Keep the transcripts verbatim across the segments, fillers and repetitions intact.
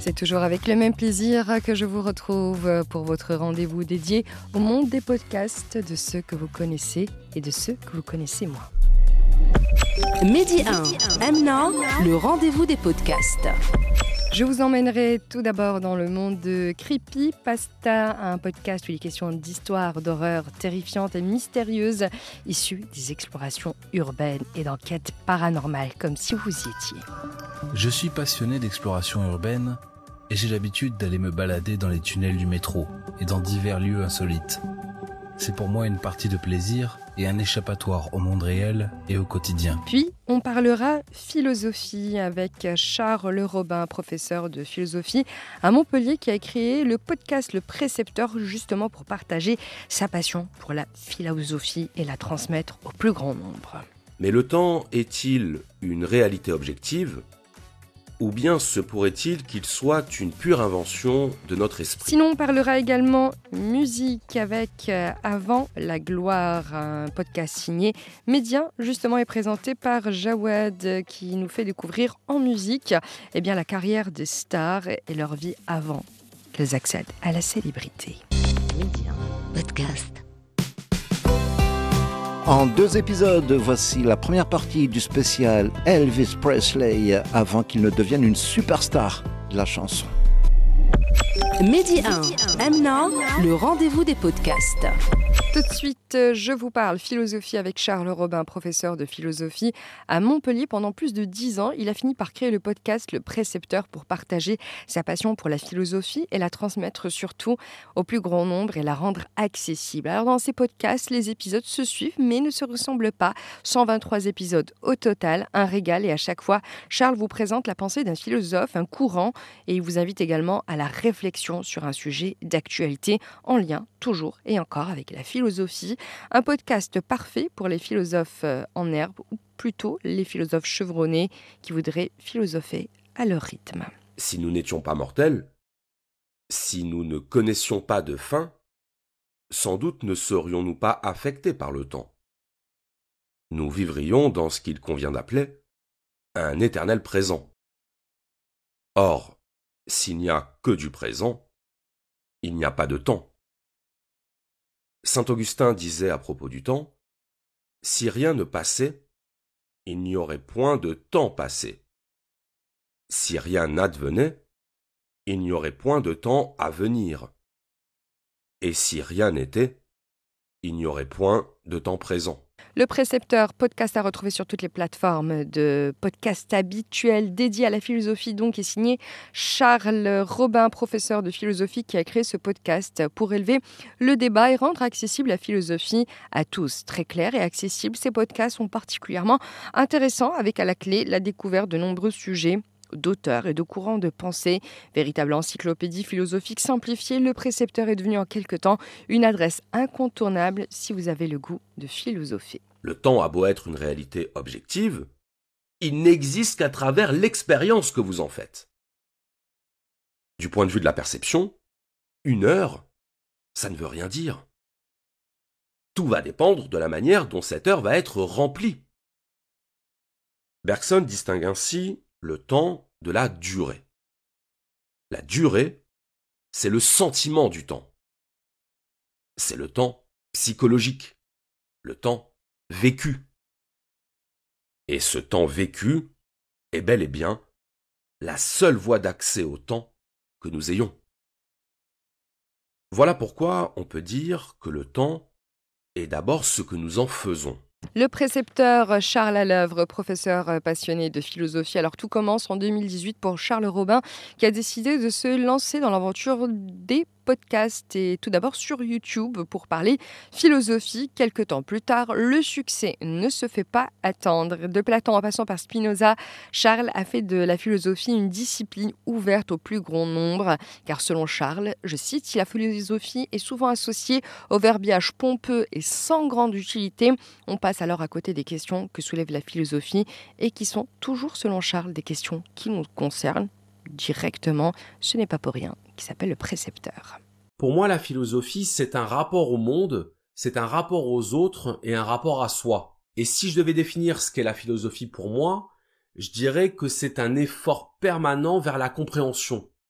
C'est toujours avec le même plaisir que je vous retrouve pour votre rendez-vous dédié au monde des podcasts, de ceux que vous connaissez et de ceux que vous connaissez moins. Medi un, maintenant, le rendez-vous des podcasts. Je vous emmènerai tout d'abord dans le monde de Creepypasta, un podcast où il est question d'histoires d'horreur terrifiantes et mystérieuses, issues des explorations urbaines et d'enquêtes paranormales, comme si vous y étiez. Je suis passionné d'exploration urbaine et j'ai l'habitude d'aller me balader dans les tunnels du métro et dans divers lieux insolites. C'est pour moi une partie de plaisir et un échappatoire au monde réel et au quotidien. Puis, on parlera philosophie avec Charles Robin, professeur de philosophie à Montpellier, qui a créé le podcast Le Précepteur, justement pour partager sa passion pour la philosophie et la transmettre au plus grand nombre. Mais le temps est-il une réalité objective ? Ou bien se pourrait-il qu'il soit une pure invention de notre esprit ? Sinon, on parlera également musique avec euh, Avant la gloire, un podcast signé Média, justement, est présenté par Jawad, qui nous fait découvrir en musique eh bien, la carrière des stars et leur vie avant qu'elles accèdent à la célébrité. Média, podcast. En deux épisodes, voici la première partie du spécial Elvis Presley avant qu'il ne devienne une superstar de la chanson. Medi un, maintenant, le rendez-vous des podcasts. Tout de suite, je vous parle philosophie avec Charles Robin, professeur de philosophie à Montpellier. Pendant plus de dix ans, il a fini par créer le podcast Le Précepteur pour partager sa passion pour la philosophie et la transmettre surtout au plus grand nombre et la rendre accessible. Alors dans ces podcasts, les épisodes se suivent mais ne se ressemblent pas. cent vingt-trois épisodes au total, un régal, et à chaque fois, Charles vous présente la pensée d'un philosophe, un courant, et il vous invite également à la réflexion sur un sujet d'actualité en lien toujours et encore avec la philosophie. Un podcast parfait pour les philosophes en herbe, ou plutôt les philosophes chevronnés qui voudraient philosopher à leur rythme. Si nous n'étions pas mortels, si nous ne connaissions pas de fin, sans doute ne serions-nous pas affectés par le temps. Nous vivrions dans ce qu'il convient d'appeler un éternel présent. Or, s'il n'y a que du présent, il n'y a pas de temps. Saint Augustin disait à propos du temps, « Si rien ne passait, il n'y aurait point de temps passé. Si rien n'advenait, il n'y aurait point de temps à venir. Et si rien n'était, il n'y aurait point de temps présent. » Le Précepteur, podcast à retrouver sur toutes les plateformes de podcasts habituels dédiés à la philosophie, donc, est signé Charles Robin, professeur de philosophie, qui a créé ce podcast pour élever le débat et rendre accessible la philosophie à tous. Très clair et accessible, ces podcasts sont particulièrement intéressants, avec à la clé la découverte de nombreux sujets d'auteurs et de courants de pensée. Véritable encyclopédie philosophique simplifiée, Le Précepteur est devenu en quelque temps une adresse incontournable si vous avez le goût de philosopher. Le temps a beau être une réalité objective, il n'existe qu'à travers l'expérience que vous en faites. Du point de vue de la perception, une heure, ça ne veut rien dire. Tout va dépendre de la manière dont cette heure va être remplie. Bergson distingue ainsi le temps de la durée. La durée, c'est le sentiment du temps. C'est le temps psychologique, le temps vécu. Et ce temps vécu est bel et bien la seule voie d'accès au temps que nous ayons. Voilà pourquoi on peut dire que le temps est d'abord ce que nous en faisons. Le Précepteur, Charles à l'œuvre, professeur passionné de philosophie. Alors tout commence en deux mille dix-huit pour Charles Robin, qui a décidé de se lancer dans l'aventure des podcasts, et tout d'abord sur YouTube pour parler philosophie. Quelques temps plus tard, le succès ne se fait pas attendre. De Platon en passant par Spinoza, Charles a fait de la philosophie une discipline ouverte au plus grand nombre, car selon Charles, je cite, si la philosophie est souvent associée au verbiage pompeux et sans grande utilité, on passe alors à côté des questions que soulève la philosophie et qui sont toujours, selon Charles, des questions qui nous concernent directement. Ce n'est pas pour rien qu'il s'appelle le Précepteur. Pour moi, la philosophie, c'est un rapport au monde, c'est un rapport aux autres et un rapport à soi. Et si je devais définir ce qu'est la philosophie pour moi, je dirais que c'est un effort permanent vers la compréhension.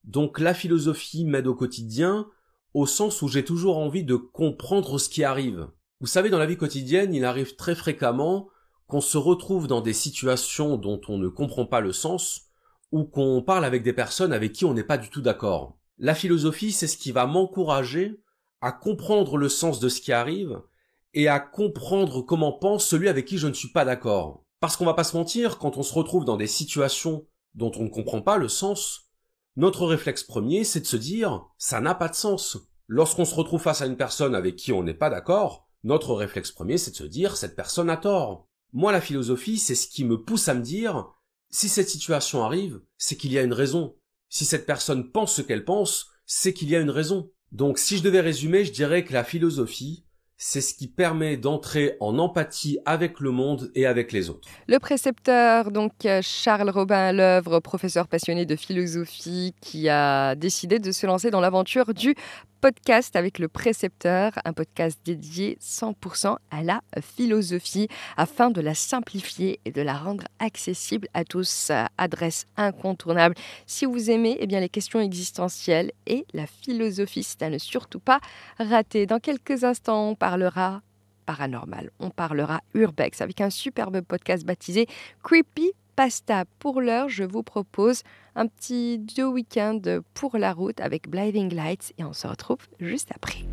Donc la philosophie m'aide au quotidien, au sens où j'ai toujours envie de comprendre ce qui arrive. Vous savez, dans la vie quotidienne, il arrive très fréquemment qu'on se retrouve dans des situations dont on ne comprend pas le sens, ou qu'on parle avec des personnes avec qui on n'est pas du tout d'accord. La philosophie, c'est ce qui va m'encourager à comprendre le sens de ce qui arrive et à comprendre comment pense celui avec qui je ne suis pas d'accord. Parce qu'on va pas se mentir, quand on se retrouve dans des situations dont on ne comprend pas le sens, notre réflexe premier, c'est de se dire « ça n'a pas de sens ». Lorsqu'on se retrouve face à une personne avec qui on n'est pas d'accord, notre réflexe premier, c'est de se dire « cette personne a tort ». Moi, la philosophie, c'est ce qui me pousse à me dire « si cette situation arrive, c'est qu'il y a une raison. Si cette personne pense ce qu'elle pense, c'est qu'il y a une raison. » Donc, si je devais résumer, je dirais que la philosophie, c'est ce qui permet d'entrer en empathie avec le monde et avec les autres. Le précepteur, donc Charles Robin à l'œuvre, professeur passionné de philosophie, qui a décidé de se lancer dans l'aventure du podcast avec le précepteur, un podcast dédié cent pour cent à la philosophie afin de la simplifier et de la rendre accessible à tous. Adresse incontournable si vous aimez eh bien, les questions existentielles et la philosophie, c'est à ne surtout pas rater. Dans quelques instants, on parlera paranormal, on parlera urbex avec un superbe podcast baptisé Creepy Pasta. Pour l'heure, je vous propose un petit deux week-end pour la route avec Blinding Lights et on se retrouve juste après.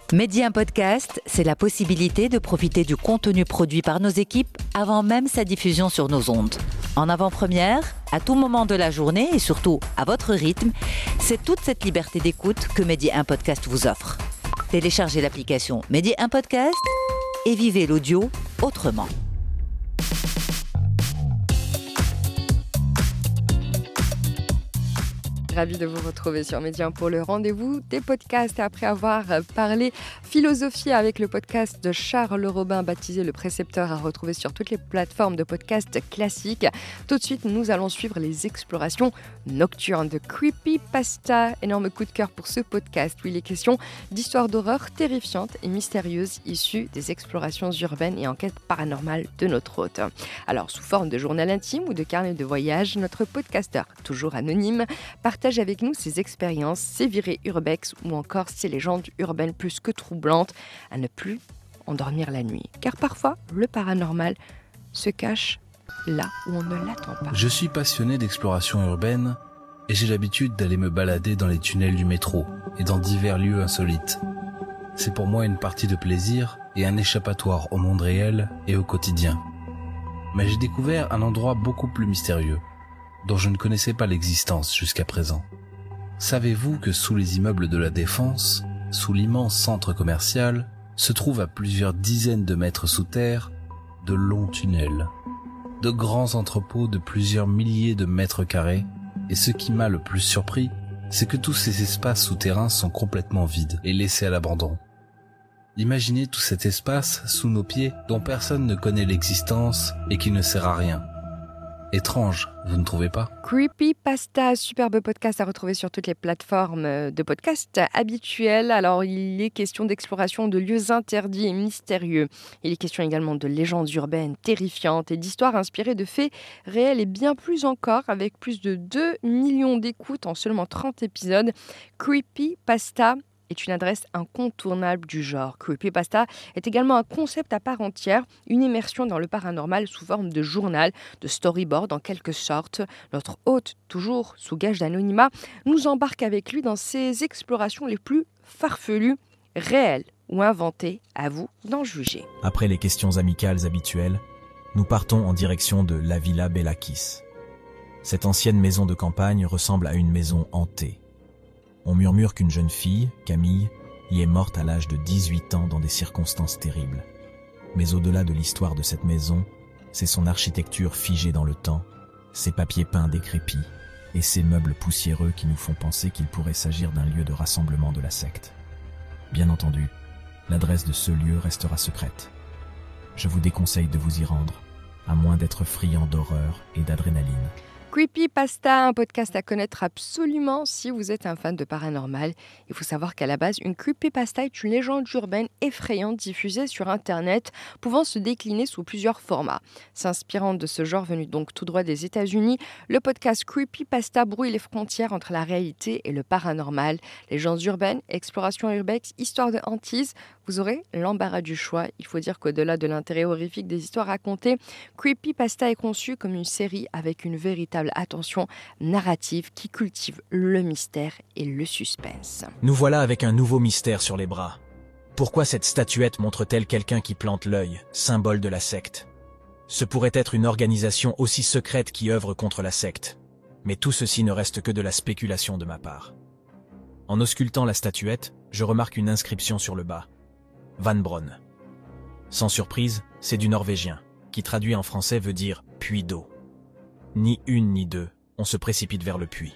Mehdi un podcast, c'est la possibilité de profiter du contenu produit par nos équipes avant même sa diffusion sur nos ondes. En avant-première, à tout moment de la journée et surtout à votre rythme, c'est toute cette liberté d'écoute que Mehdi un podcast vous offre. Téléchargez l'application Mehdi un podcast et vivez l'audio autrement. Ravi de vous retrouver sur Mehdi un pour le rendez-vous des podcasts. Après avoir parlé philosophie avec le podcast de Charles Robin baptisé Le Précepteur, à retrouver sur toutes les plateformes de podcasts classiques, tout de suite nous allons suivre les explorations nocturnes de Creepypasta. Énorme coup de cœur pour ce podcast où il est question d'histoires d'horreur terrifiantes et mystérieuses issues des explorations urbaines et enquêtes paranormales de notre hôte. Alors sous forme de journal intime ou de carnet de voyage, notre podcasteur, toujours anonyme, partage avec nous ses expériences, ses virées urbex ou encore ses légendes urbaines plus que troublantes à ne plus endormir la nuit. Car parfois, le paranormal se cache là où on ne l'attend pas. Je suis passionné d'exploration urbaine et j'ai l'habitude d'aller me balader dans les tunnels du métro et dans divers lieux insolites. C'est pour moi une partie de plaisir et un échappatoire au monde réel et au quotidien. Mais j'ai découvert un endroit beaucoup plus mystérieux, dont je ne connaissais pas l'existence jusqu'à présent. Savez-vous que sous les immeubles de la Défense, sous l'immense centre commercial, se trouvent à plusieurs dizaines de mètres sous terre de longs tunnels, de grands entrepôts de plusieurs milliers de mètres carrés, et ce qui m'a le plus surpris, c'est que tous ces espaces souterrains sont complètement vides et laissés à l'abandon. Imaginez tout cet espace sous nos pieds dont personne ne connaît l'existence et qui ne sert à rien. Étrange, vous ne trouvez pas ? Creepypasta, superbe podcast à retrouver sur toutes les plateformes de podcast habituelles. Alors, il est question d'exploration de lieux interdits et mystérieux. Il est question également de légendes urbaines terrifiantes et d'histoires inspirées de faits réels et bien plus encore, avec plus de deux millions d'écoutes en seulement trente épisodes. Creepypasta est une adresse incontournable du genre. Creepypasta est également un concept à part entière, une immersion dans le paranormal sous forme de journal, de storyboard en quelque sorte. Notre hôte, toujours sous gage d'anonymat, nous embarque avec lui dans ses explorations les plus farfelues, réelles ou inventées, à vous d'en juger. Après les questions amicales habituelles, nous partons en direction de la Villa Bellakis. Cette ancienne maison de campagne ressemble à une maison hantée. On murmure qu'une jeune fille, Camille, y est morte à l'âge de dix-huit ans dans des circonstances terribles. Mais au-delà de l'histoire de cette maison, c'est son architecture figée dans le temps, ses papiers peints décrépits et ses meubles poussiéreux qui nous font penser qu'il pourrait s'agir d'un lieu de rassemblement de la secte. Bien entendu, l'adresse de ce lieu restera secrète. Je vous déconseille de vous y rendre, à moins d'être friand d'horreur et d'adrénaline. Creepypasta, un podcast à connaître absolument si vous êtes un fan de paranormal. Il faut savoir qu'à la base, une creepypasta est une légende urbaine effrayante diffusée sur Internet, pouvant se décliner sous plusieurs formats. S'inspirant de ce genre venu donc tout droit des États-Unis, le podcast Creepypasta brouille les frontières entre la réalité et le paranormal. Légendes urbaines, explorations urbex, histoires de hantises, vous aurez l'embarras du choix. Il faut dire qu'au-delà de l'intérêt horrifique des histoires racontées, Creepypasta est conçu comme une série avec une véritable attention narrative qui cultive le mystère et le suspense. Nous voilà avec un nouveau mystère sur les bras. Pourquoi cette statuette montre-t-elle quelqu'un qui plante l'œil, symbole de la secte ? Ce pourrait être une organisation aussi secrète qui œuvre contre la secte. Mais tout ceci ne reste que de la spéculation de ma part. En auscultant la statuette, je remarque une inscription sur le bas. Van Bron. Sans surprise, c'est du norvégien, qui traduit en français veut dire « puits d'eau ». Ni une ni deux, on se précipite vers le puits.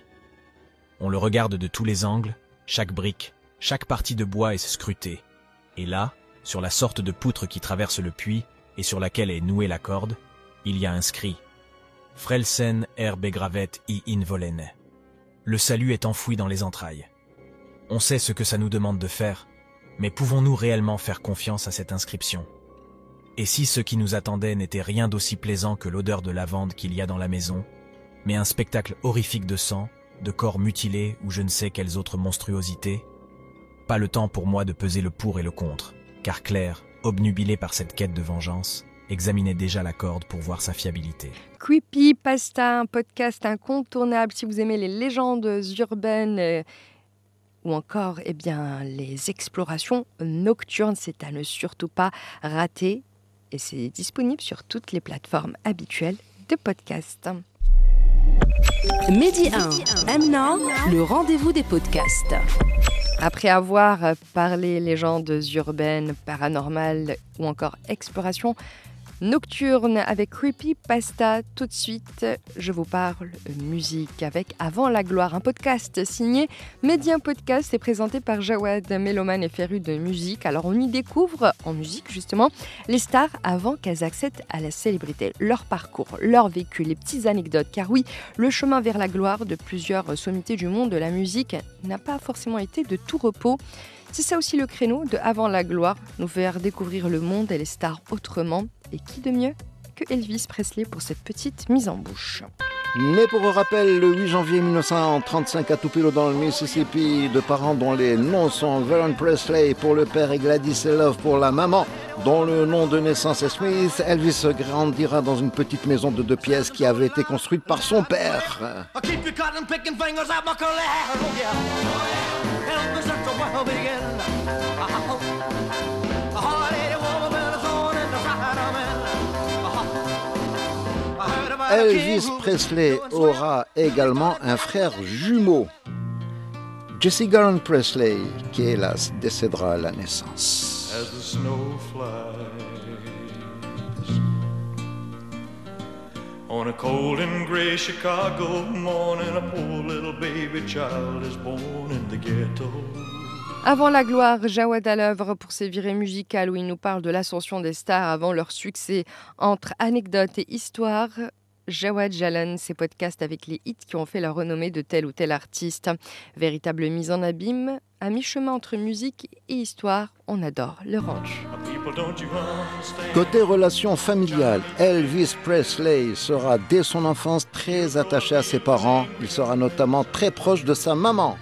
On le regarde de tous les angles, chaque brique, chaque partie de bois est scrutée. Et là, sur la sorte de poutre qui traverse le puits et sur laquelle est nouée la corde, il y a inscrit « Frelsen er begravet i involene ». Le salut est enfoui dans les entrailles. On sait ce que ça nous demande de faire, mais pouvons-nous réellement faire confiance à cette inscription ? Et si ce qui nous attendait n'était rien d'aussi plaisant que l'odeur de lavande qu'il y a dans la maison, mais un spectacle horrifique de sang, de corps mutilés ou je ne sais quelles autres monstruosités ? Pas le temps pour moi de peser le pour et le contre, car Claire, obnubilée par cette quête de vengeance, examinait déjà la corde pour voir sa fiabilité. Creepypasta, un podcast incontournable si vous aimez les légendes urbaines ou encore eh bien, les explorations nocturnes. C'est à ne surtout pas rater et c'est disponible sur toutes les plateformes habituelles de podcast. Medi un, Amna, le rendez-vous des podcasts. Après avoir parlé légendes urbaines, paranormales ou encore exploration nocturne avec Creepypasta, tout de suite, je vous parle musique avec Avant la gloire, un podcast signé Medi un Podcast et présenté par Jawad, mélomane et féru de musique. Alors on y découvre en musique justement les stars avant qu'elles accèdent à la célébrité, leur parcours, leur vécu, les petites anecdotes. Car oui, le chemin vers la gloire de plusieurs sommités du monde de la musique n'a pas forcément été de tout repos. C'est ça aussi le créneau de Avant la gloire, nous faire découvrir le monde et les stars autrement. Et qui de mieux que Elvis Presley pour cette petite mise en bouche. Né pour rappel le huit janvier mille neuf cent trente-cinq à Tupelo dans le Mississippi, de parents dont les noms sont Vernon Presley pour le père et Gladys Love pour la maman, dont le nom de naissance est Smith, Elvis grandira dans une petite maison de deux pièces qui avait été construite par son père. Elvis Presley aura également un frère jumeau, Jesse Garron Presley, qui hélas décédera à la naissance. As the snow flies on a cold and gray Chicago morning, a poor little baby child is born in the ghetto. Avant la gloire, Jawad à l'œuvre pour ses virées musicales où il nous parle de l'ascension des stars avant leur succès. Entre anecdotes et histoires, Jawad jalonne ses podcasts avec les hits qui ont fait la renommée de tel ou tel artiste. Véritable mise en abîme, à mi-chemin entre musique et histoire, on adore le ranch. Côté relations familiales, Elvis Presley sera dès son enfance très attaché à ses parents. Il sera notamment très proche de sa maman.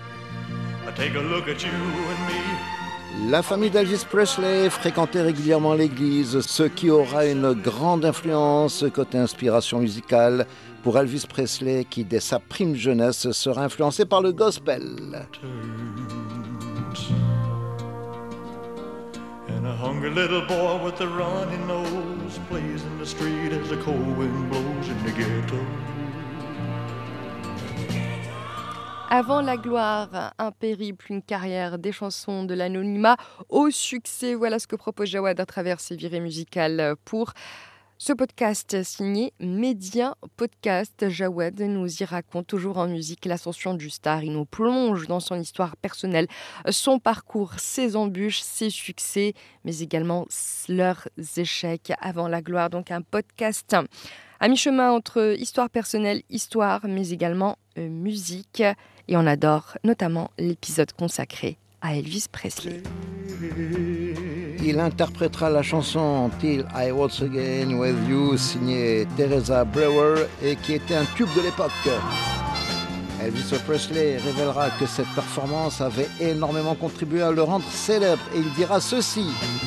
La famille d'Elvis Presley fréquentait régulièrement l'église, ce qui aura une grande influence côté inspiration musicale pour Elvis Presley qui, dès sa prime jeunesse, sera influencé par le gospel. And a hungry little boy with a runny nose plays in the street as the cold wind blows in the ghetto. Avant la gloire, un périple, une carrière, des chansons, de l'anonymat au succès. Voilà ce que propose Jawad à travers ses virées musicales pour ce podcast signé Medi un Podcast. Jawad nous y raconte toujours en musique l'ascension du star. Il nous plonge dans son histoire personnelle, son parcours, ses embûches, ses succès, mais également leurs échecs avant la gloire. Donc un podcast à mi-chemin entre histoire personnelle, histoire, mais également euh, musique. Et on adore notamment l'épisode consacré à Elvis Presley. Il interprétera la chanson Till I Waltz Again With You, signée Teresa Brewer, et qui était un tube de l'époque. Elvis Presley révélera que cette performance avait énormément contribué à le rendre célèbre, et il dira ceci.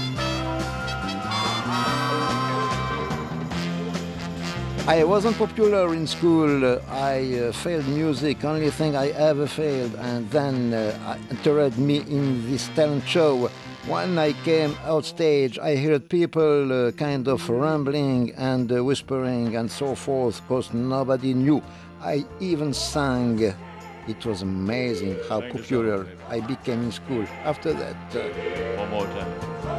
I wasn't popular in school. I uh, failed music, only thing I ever failed. And then uh, entered me in this talent show. When I came out stage, I heard people uh, kind of rambling and uh, whispering and so forth, because nobody knew. I even sang. It was amazing how popular I became in school. After that... Uh, One more time.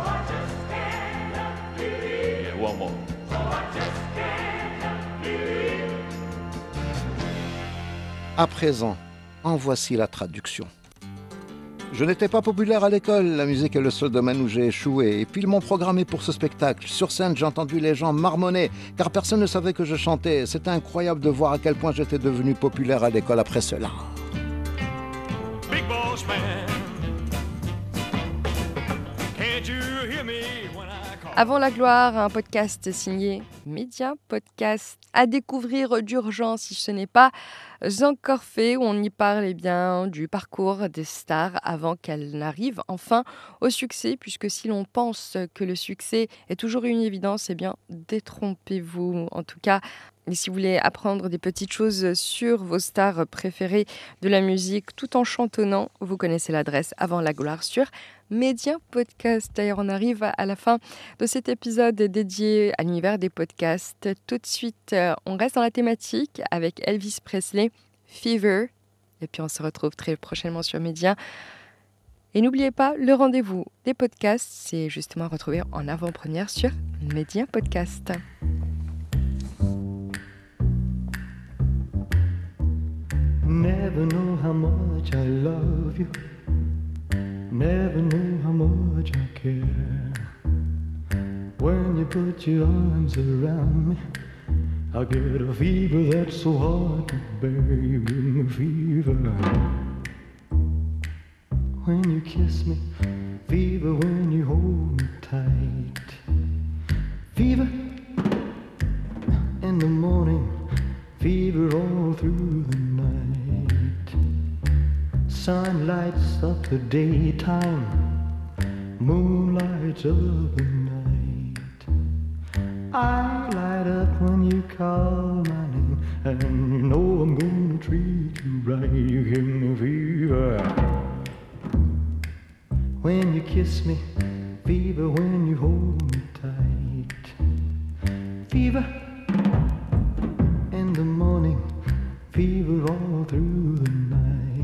Yeah, one more. À présent, en voici la traduction. Je n'étais pas populaire à l'école, la musique est le seul domaine où j'ai échoué. Et puis ils m'ont programmé pour ce spectacle. Sur scène, j'ai entendu les gens marmonner, car personne ne savait que je chantais. C'était incroyable de voir à quel point j'étais devenu populaire à l'école après cela. Big boss man, can't you hear me when I call? Avant la gloire, un podcast signé Média Podcast à découvrir d'urgence si ce n'est pas encore fait, où on y parle eh bien, du parcours des stars avant qu'elles n'arrivent enfin au succès, puisque si l'on pense que le succès est toujours une évidence, eh bien détrompez-vous. En tout cas, et si vous voulez apprendre des petites choses sur vos stars préférées de la musique tout en chantonnant, vous connaissez l'adresse Avant la gloire sur Média Podcast. D'ailleurs, on arrive à la fin de cet épisode dédié à l'univers des podcasts. Tout de suite, on reste dans la thématique avec Elvis Presley, Fever. Et puis, on se retrouve très prochainement sur Média. Et n'oubliez pas, le rendez-vous des podcasts, c'est justement retrouvé en avant-première sur Média Podcast. Never know how much I love you. Never know how much I care. When you put your arms around me, I get a fever that's so hard to bear. You give me fever when you kiss me, fever when you hold me tight. Fever in the morning, fever all through the night. Sun lights up the daytime, moon lights up the night. I light up when you call my name, and you know I'm gonna treat you right. You give me fever when you kiss me, fever when you hold me tight. Fever in the morning, fever all through the night.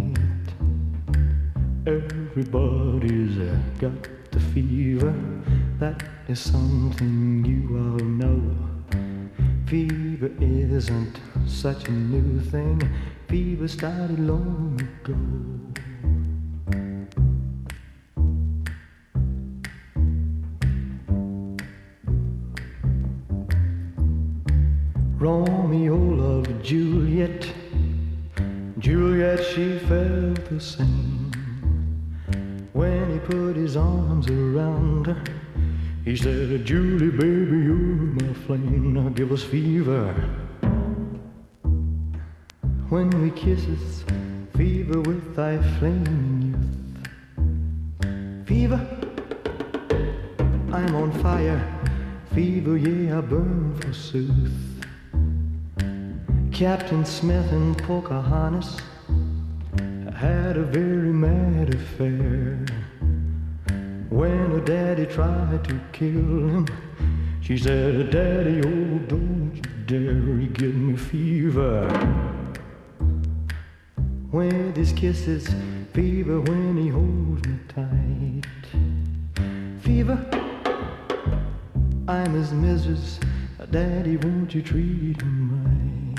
Everybody's uh, got the fever, that is something you all know. Fever isn't such a new thing, fever started long ago. Romeo loved Juliet, Juliet she felt the same. When he put his arms around her, he said, Julie, baby, you're my flame, now give us fever. When we kisses, fever with thy flaming youth. Fever, I'm on fire, fever, yeah, I burn forsooth. Captain Smith and Pocahontas had a very mad affair. When her daddy tried to kill him, she said, Daddy, oh, don't you dare, he give me fever. With his kisses, fever when he holds me tight. Fever, I'm his missus, Daddy, won't you treat him right?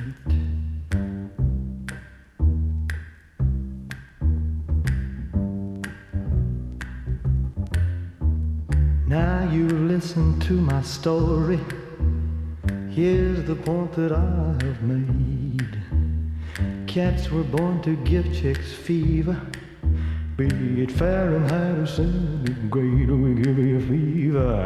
Now you listen to my story. Here's the point that I have made. Cats were born to give chicks fever. Be it Fahrenheit or centigrade, we give you a fever.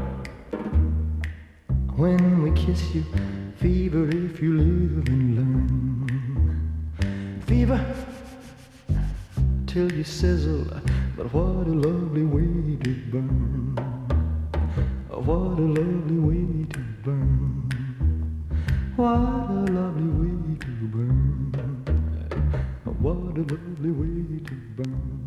When we kiss you, fever if you live and learn. Fever till you sizzle, but what a lovely way to burn. What a lovely way to burn. What a lovely way to burn. What a lovely way to burn.